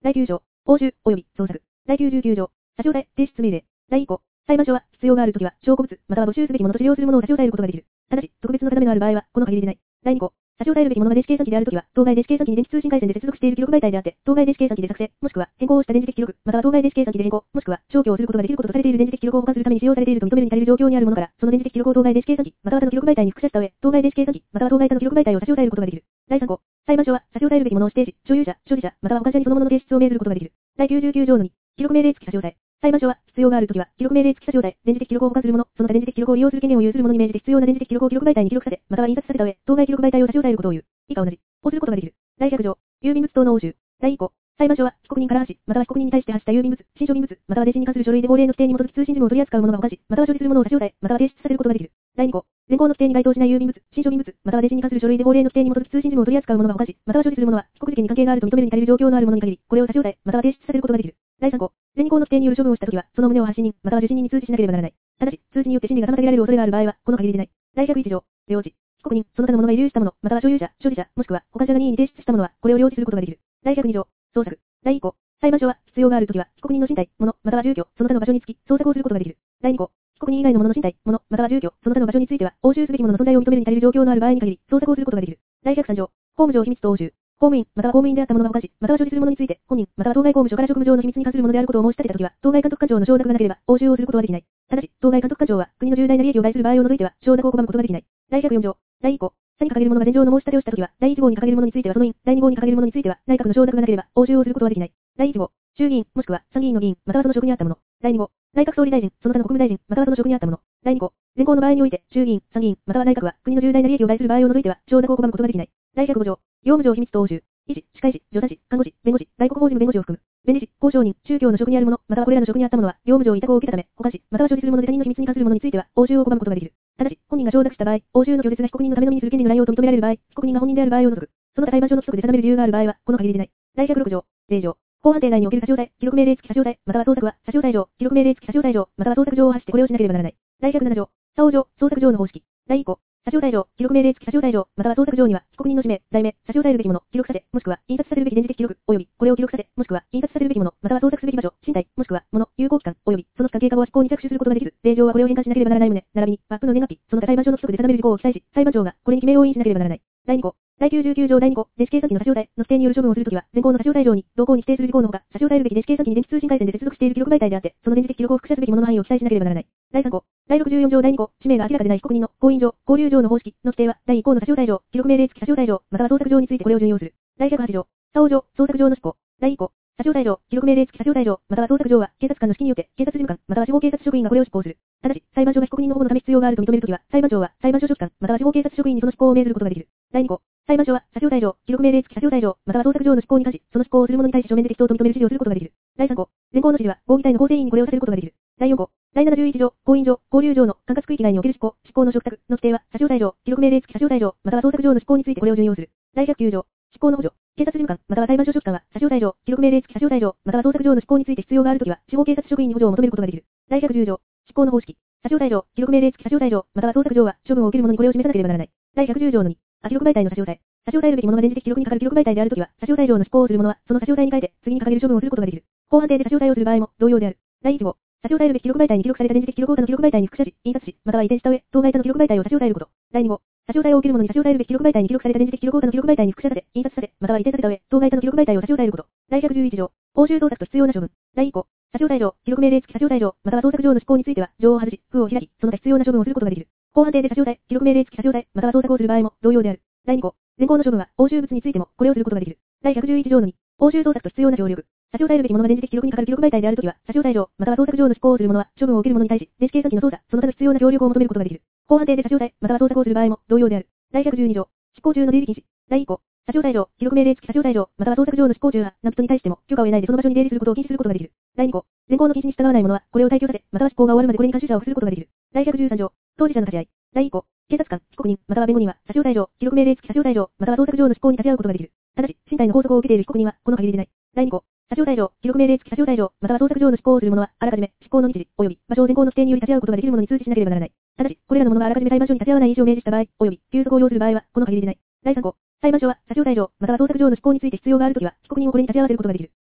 第9条、押収、及び捜索。第99条、差し押さえ、提出命令。第1項、裁判所は必要があるときは、証拠物、または没収すべきものとして要するものを差し押さえることができる。ただし、特別の定めがある場合は、この限りでない。第2項、差し押さえるべきものが電子計算機であるときは、当該電子計算機に電気通信回線で接続している記録媒体であって、当該電子計算機で作成、もしくは変更をした電磁的記録、または当該電子計算機で変更、もしくは消去をすることができることとされている電磁的記録を保管するために使用されていると認めるに足りる状況にあるものから、その電磁的記録を当該電子計算機、または他の記録媒体に複写した上、当該電子計算機、または当該他の記録媒体を差し押さえることができる。第3項、裁判所は差し押さえるべきものを指定し、所有者、所持者、または保管者にそのものの提出を命ずることができる。第99条の2、記録命令付き差し押さえ。裁判所は必要があるときは、記録命令付き差し押さえ、電磁的記録を保管するもの、その他電磁的記録を利用する権限を有するものに命じて必要な電磁的記録を記録媒体に記録させ、または印刷させた上、当該記録媒体を差し押さえることを言う。以下同じ。をすることができる。第100条、郵便物等の押収。第1項、裁判所は被告人から発し、または被告人に対して発した郵便物、信書便物、または電信に関する書類で法令の規定に基づき通信事務を取り扱うものが保管し、または所持するものを差し押さえ、または提出させることができる。第2項、現行の規定に該当しない郵便物、信書便物、または電信に関する書類で法令の規定に基づき通信事務を取り扱うものが保管し、または所持するものは、被告事件に関係があると認めるに足りる状況のあるものに限り、これを差し押さえ、または提出させることができる。第3項、前項の規定による処分をしたときは、その旨を発信人、または受信人に通知しなければならない。ただし、通知によって審理が妨げられる恐れがある場合は、この限りでない。第101条、領事。被告人、その他の者が遺留したもの、または所有者、所持者、もしくは保管者が任意に提出したものは、これを領事することができる。第102条、捜索。第1項、裁判所は必要があるときは、被告人の身体、物、または住居、その他の場所につき、捜索をすることができる。第2項、被告人以外の者の身体、物、または住居、その他の場所については、押収すべきものの存在を認めるに足りる状況のある場合に限り、捜索をすることができる。第103条、法務上秘密等押収。公務員、または公務員であった者が保管し、または所持するものについて、本人、または当該公務所から職務上の秘密に関するものであることを申し立てたときは、当該監督官庁の承諾がなければ、押収をすることはできない。ただし、当該監督官庁は、国の重大な利益を害する場合を除いては、承諾を拒むことができない。第104条、第1項、差に掲げる者が前条の申し立てをしたときは、第1号に掲げる者についてはその院、第2号に掲げる者については、内閣の承諾がなければ、押収をすることはできない。第1号、衆議院、もしくは参議院の議員、またはその職にあった者。第2号、内閣総理大臣、その他の国務大臣、またはその職にあった者。第2項、現行の場合において、衆議院、参議院、または内閣は、国の重大な利益を害する場合を除いては、承諾を拒むことができない。第105条、業務上秘密等押収。医師、歯科医師、助産師、看護師、弁護士、外国法事務弁護士を含む。弁理士、交渉人、宗教の職にある者、またはこれらの職にあった者は、業務上委託を受けたため、保管し、または所持するもので他人の秘密に関するものについては、押収を拒むことができる。ただし、本人が承諾した場合、押収の拒絶が被告人のためのみにする権利の内容と認められる場合、被告人が本人である場合を除く。その他裁判所の規則で定める理由がある場合は、この限りでない。第106条、例条。公判定内における差し押さえ、記録命令付き差し押さえ、または捜索は、差し押さえ上、記録命令付き差し押さえ上、または捜索状を発してこれをしなければならない。第107条、作法上、捜索状の方式。第1項、差し押さえ上、記録命令付き差し押さえ上、または捜索状には、被告人の氏名、題名、差し押さえるべきもの、記録させ、もしくは、印刷させるべき電磁的記録、及び、これを記録させ、もしくは、印刷させるべきもの、または捜索すべき場所、身体、もしくは、もの、有効期間、及び、その期間経過後は執行に着手することができず、令状はこれを返還しなければならない旨、並びに、マップの年月日、その他裁判所の規則で定める事項を記載し、裁判長が、これに記名を印しなければならない。第2項、第99条第2項、電子計算機の差し押さえの規定による処分をするときは、前項の差し押さえ状に、同項に指定する事項のほか、差し押さえるべき電子計算機に電気通信回線で接続している記録媒体であって、その電磁的記録を複写すべきものの範囲を記載しなければならない。第3項、第64条第2項、氏名が明らかでない被告人の婚姻上、交流上の方式の規定は、第1項の差し押さえ状、記録命令付き差し押さえ状、または捜索状についてこれを準用する。第108条、作法上、捜索状の執行。第1項、差し押さえ状、記録命令付き差し押さえ状、または捜索状は、警察官の指揮によって、警察事務官、または司法警察職員がこれを執行する。ただし、裁判所が被告人の保護のため必要があると認めるときは、裁判長は、裁判所書記官、または司法警察職員にその執行を命ずることができる。第2項、裁判所は、差し押さえ状、記録命令付き差し押さえ状、または捜索状の執行に関し、その執行をする者に対し書面で適当と認める指示をすることができる。第3項、現行の指示は、合議体の構成員にこれをさせることができる。第4項、第71条、婚姻上、交流上の管轄区域内における執行の嘱託の規定は、差し押さえ状、記録命令付き差し押さえ状、または捜索状の執行についてこれを準用する。第109条、執行の補助。警察事務官、または裁判所書記官は、差し押さえ状、記録命令付き差し押さえ状、または捜索状の執行について必要があるときは、司法警察職員に補助を求めることができる。第110条、執行の方式。差し押さえ状、記録命令付き差し押さえ状、または捜索状は、処分を受ける者にこれを示さなければならない。第110条の2、記録媒体の差し押さえ。差し押さえるべきものが電磁的記録に係る記録媒体であるときは、差し押さえ状の執行をする者は、その差し押さえに変えて、次に掲げる処分をすることができる。公判定で差し押さえをする場合も、同様である。第1号、差し押さえるべき記録媒体に記録された電磁的記録を他の記録媒体に複写し、印刷し、または移転した上、当該他の記録媒体を差し押さえること。第2号、差し押さえを受ける者に差し押さえるべき記録媒体に記録された電磁的記録を他の記録媒体に複写させ、印刷させ、または移転させた上、当該他の記録媒体を差し押さえること。第111条、押収捜索と必要な処分。第1項、差し押さえ状、記録命令付き差し押さえ状、または捜索状の執行については、状を外し、封を開き、その他必要な処分をすることができる。公判定で差し押さえ、記録命令付き差し押さえ、または捜索をする場合も、同様である。第2項、前項の処分は、押収物についても、これをすることができる。第111条の2、押収捜索と必要な協力。差し押さえるべきものが電磁的記録に係る記録媒体であるときは、差し押さえ状、または捜索状の執行をする者は、処分を受ける者に対し、電子計算機の操作、その他の必要な協力を求めることができる。公判定で差し押さえ、または捜索をする場合も、同様である。第112条、執行中の出入り禁止。第1項、差し押さえ状、記録命令付き差し押さえ状、または捜索状の執行中は、何人に対しても、許可を得ないでその場所に出入りすることを禁止することができる。第2項、前項の禁止に従わない者は、これを退去させ、または執行が終わるまでこれに監視者を付することができる。第113条、当事者の立ち会い。第1項、警察官、被告人、または弁護人は、差し押さえ状、記録命令付き差し押さえ状、または捜索状の執行に立ち会うことができる。ただし、身体の拘束を受けている被告人は、この限りでない。第2項、差し押さえ状、記録命令付き差し押さえ状、または捜索状の執行をする者は、あらかじめ、執行の日時、及び、場所を前項の規定により立ち会うことができる者に通知しなければならない。ただし、これらの者があらかじめ裁判所に立ち会わない意思を明示した場合、及び、休息を要する場合は、この限りでない。第3項、裁判所は、差し押さえ状、または捜索状の執行について必要があるときは、被告人をこれに立ち会わせることができる。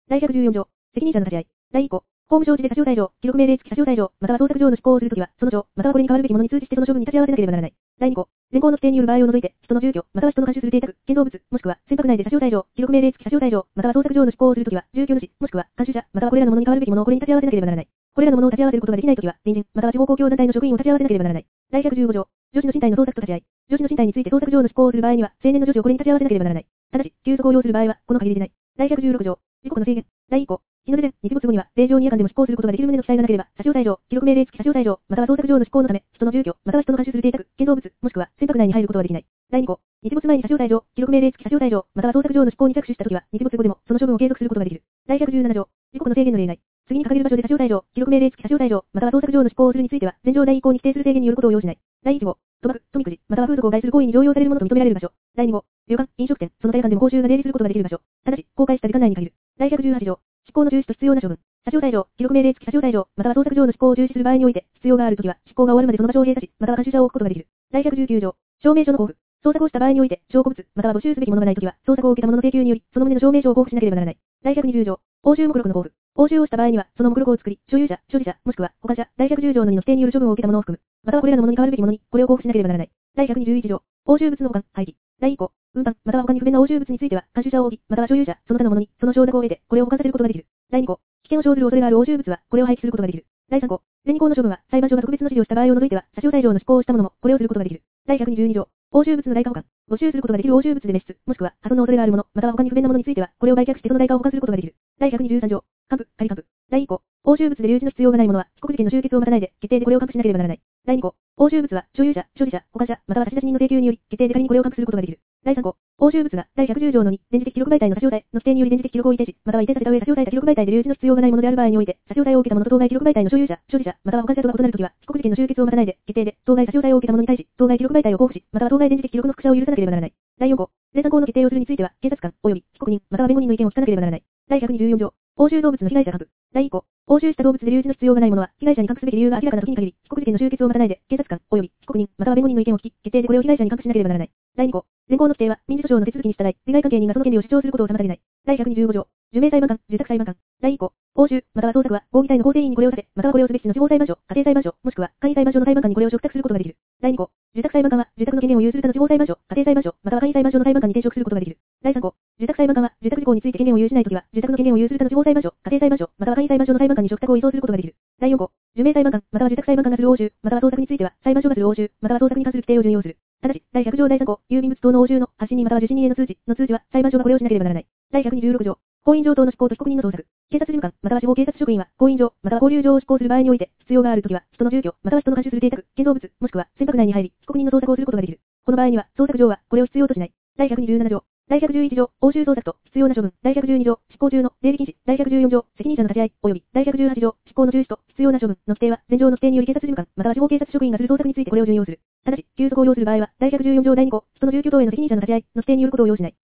第114条、責任者の立ち会い。第1項、法務省示で差し押さえ状、記録命令付き差し押さえ状、または捜索状の執行をするときは、その状、またはこれに代わるべきものに通じしてその処分に立ち会わせなければならない。第2項、現行の規定による場合を除いて、人の住居、または人の監視する邸宅、建造物、もしくは船舶内で差し押さえ状、記録命令付き差し押さえ状、または捜索状の執行をするときは、住居主、もしくは監修者、またはこれらのものに代わるべきものをこれに立ち会わせなければならない。これらのものを立ち会わせることができないときは、隣人、または地方公共団体の職員を立ち会わせなければならない。第115条、女子の身体の捜索と立ち会い。女子の身体について捜索状の執行をする場合には、青年の女子をこれに立ち会わせなければならない。ただし、休息を要する場合は、この限りでない。第116条、時刻の制限。第1項、日の出前、日没後には、令状に夜間でも執行することができる旨の記載がなければ、差し押さえ状、記録命令付き差し押さえ状、または捜索状の執行のため、人の住居、または人の監視する邸宅、建造物、もしくは船舶内に入ることはできない。第2項、日没前に差し押さえ状、記録命令付き差し押さえ状、または捜索状の執行に着手したときは、日没後でも、その処分を継続することができる。第117条、時刻の制限の例外。次に掲げる場所で差し押さえ状、記録命令付き差し押さえ状、または捜索状の執行をするについては、前条第1項に規定する制限によることを要しない。第1号、賭博、富くじ、または風俗を害する行為に常用されるものと認められる場所。第2号、旅館、飲食店、その他夜間でも報酬が出入りすることができる場所。ただし、公開した時間内に限る。第118条、執行の中止と必要な処分。差し押さえ状、記録命令付き差し押さえ状、または捜索状の執行を中止する場合において、必要があるときは、執行が終わるまでその場所を閉鎖し、または監修者を置くことができる。第119条、証明書の交付。捜索をした場合において、証拠物、または没収すべきものがないときは、捜索を受けた者の請求により、その旨の証明書を交付しなければならない。第120条、報酬目録の交付。報酬をした場合には、その目録を作り、所有者、所持者、もしくは、保管者、第110条の2の規定による処分を受けた者を含む。またはこれらのものに代わるべきものに、これを交付しなければならない。第121条、押収物の保管、廃棄。第1項、運搬、または他に不便な押収物については、監修者を置き、または所有者、その他のものに、その承諾を得て、これを保管させることができる。第2項、危険を生ずる恐れがある押収物は、これを廃棄することができる。第3項、全2項の処分は、裁判所が特別の指示をした場合を除いては、差し押さえ状の執行をした者も、これをすることができる。第122条、押収物の代価保管。没収することができる押収物で滅失、もしくは、破損の恐れがあるもの、または他に不便なものについては、これを売却してその代価を保管することができる。第123条、還付、仮還付。第1項、押収物で留置の必要がないものは、被告事件の終結を待たないで、決定でこれを還付しなければならない。第2項、押収物は、所有者、所持者、保管者、または差出人の請求により、決定で仮にこれを還付することができる。第3項、押収物が、第110条の2、電磁的記録媒体の差し押さえの規定により電磁的記録を移転し、または移転させた上差し押さえた記録媒体で留置の必要がないものである場合において、差し押さえを受けたものと当該記録媒体の所有者、所持者、または保管者とが異なるときは、被告事件の終結を待たないで、決定で、当該差し押さえを受けたものに対し、当該記録媒体を交付し、または当該電磁的記録の複写を許さなければならない。第4項、第3項の決定をするについては、検察官、及び被告人、または弁護人の意見を聞かなければならない。第124条、押収動物の被害者還付。第1項、押収した動物で留置の必要がないものは、被害者に還付すべき理由が明らかな時に限り、被告事件の終結を待たないで、検察官、及び被告人、または弁護人の意見を聞き、決定でこれを被害者に還付しなければならない。第2項、現行の規定は、民事訴訟の手続きに従い、利害関係人がその権利を主張することを妨げない。第125条、受命裁判官、受託裁判官。第1項、押収、または捜索は、合議体の法定委員にこれをさせ、またはこれをすべき地の地方裁判所、家庭裁判所、もしくは、簡易裁判所の裁判官にこれを嘱託することができる。第2項、受託裁判官は、受託の権限を有する他の地方裁判所、家庭裁判所、または簡易裁判所の裁判官に転職することができる。第3項、受託裁判官は、受託事項について権限を有しないときは、受託の権限を有する他の地方裁判所、家庭裁判所、または簡易裁判所の裁判官に嘱託を移送することができる。第4項、受命裁判官、または受託裁判官がする押収、または捜索については、裁判所がする押収、または捜索に関する規定を準用する。ただし、第100条第3項、郵便物等の押収の発信人または受信人への通知は、裁判所がこれをしなければならない。第126条、婚姻状等の執行と被告人の捜索。警察事務官、または司法警察職員は、婚姻状、または交留状を執行する場合において、必要があるときは、人の住居、または人の監視する邸宅、建造物、もしくは、船舶内に入り、被告人の捜索をすることができる。この場合には、捜索状は、これを必要としない。第127条。第111条、押収捜索と、必要な処分。第112条、執行中の、出入り禁止。第114条、責任者の立ち会い、及び、第118条、執行の中止と、必要な処分の規定は、前条の規定により警察事務官、または司法警察職員がする捜索についてこれを準用する。ただし、休息を要する場合は、第114条第2項、人の住居等への責任者の立ち会いの規定によることを要しない。